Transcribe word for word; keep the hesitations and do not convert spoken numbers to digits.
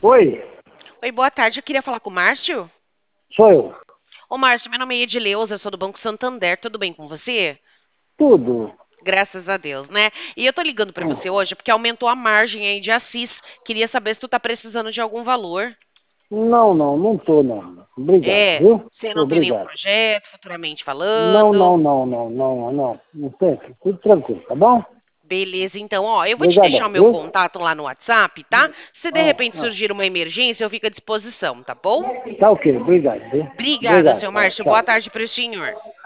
Oi, Oi, boa tarde. Eu queria falar com o Márcio. sou eu. Ô, Márcio, meu nome é Edileuza, eu sou do Banco Santander. Tudo bem com você? Tudo. Graças a Deus, né? E eu tô ligando pra você hoje porque aumentou a margem aí de Assis. Queria saber se tu tá precisando de algum valor. Não, não, não tô, não. Obrigado, É, viu? você não tem nenhum Obrigado. projeto, futuramente Não, falando. não, não, não, não, não. Não tem, tudo tranquilo, tá bom? Beleza, então, ó, eu vou te deixar o Obrigadão, meu viu? contato lá no WhatsApp, tá? Se de Ah, repente ah. surgir uma emergência, eu fico à disposição, tá bom? Tá ok, obrigado, viu? Obrigada, Obrigado, seu tá, Márcio. Boa tchau. tarde para o senhor.